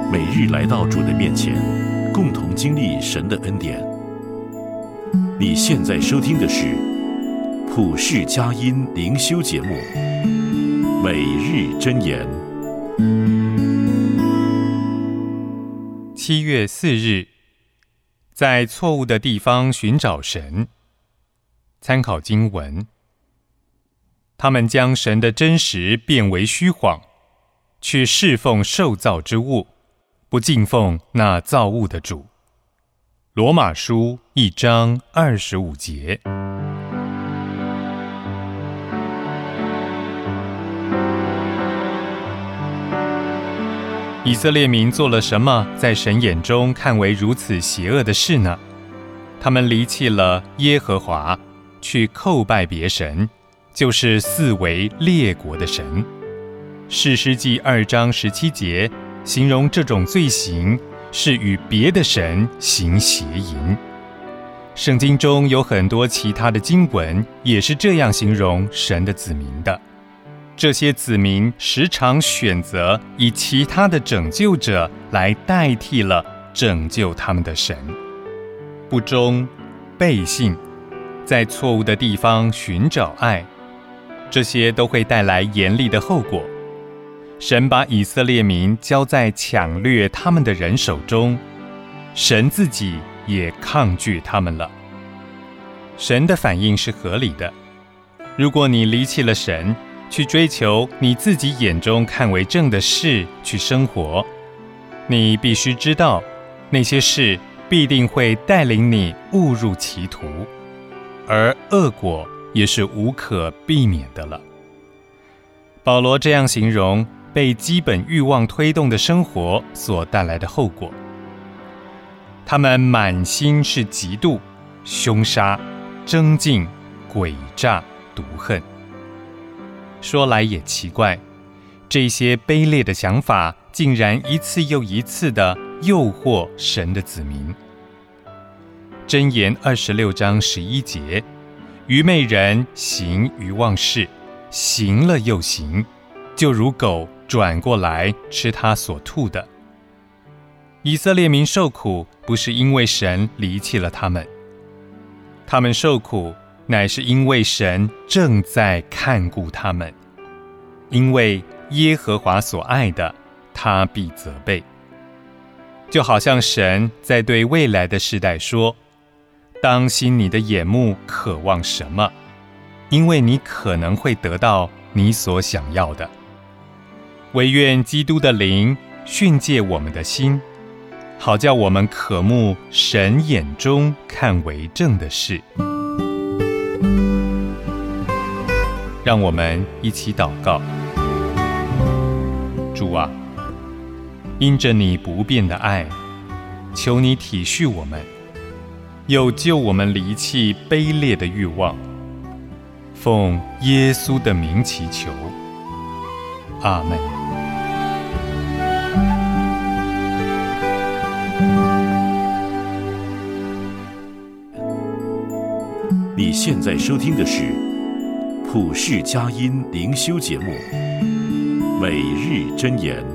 每日来到主的面前，共同经历神的恩典。你现在收听的是普世佳音灵修节目《每日箴言》。 7月4日，在错误的地方寻找神。参考经文：他们将神的真实变为虚谎，去侍奉受造之物，不敬奉那造物的主。罗马书1章25节。以色列民做了什么在神眼中看为如此邪恶的事呢？他们离弃了耶和华，去叩拜别神，就是四围列国的神。士师记2章17节形容这种罪行是与别的神行邪淫。圣经中有很多其他的经文也是这样形容神的子民的。这些子民时常选择以其他的拯救者来代替了拯救他们的神。不忠、背信，在错误的地方寻找爱，这些都会带来严厉的后果。神把以色列民交在抢掠他们的人手中，神自己也抗拒他们了。神的反应是合理的。如果你离弃了神，去追求你自己眼中看为正的事去生活，你必须知道，那些事必定会带领你误入歧途，而恶果也是无可避免的了。保罗这样形容被基本欲望推动的生活所带来的后果：他们满心是嫉妒、凶杀、争竞、诡诈、毒恨。说来也奇怪，这些卑劣的想法竟然一次又一次地诱惑神的子民。箴言26章11节：愚昧人行愚妄事，行了又行，就如狗转过来吃他所吐的。以色列民受苦，不是因为神离弃了他们，他们受苦乃是因为神正在看顾他们，因为耶和华所爱的，他必责备。就好像神在对未来的世代说：当心你的眼目渴望什么，因为你可能会得到你所想要的。惟愿基督的灵训诫我们的心，好叫我们渴慕神眼中看为正的事。让我们一起祷告。主啊，因着你不变的爱，求你体恤我们，又救我们离弃卑劣的欲望。奉耶稣的名祈求，阿们。 你现在收听的是普世佳音灵修节目《每日箴言》。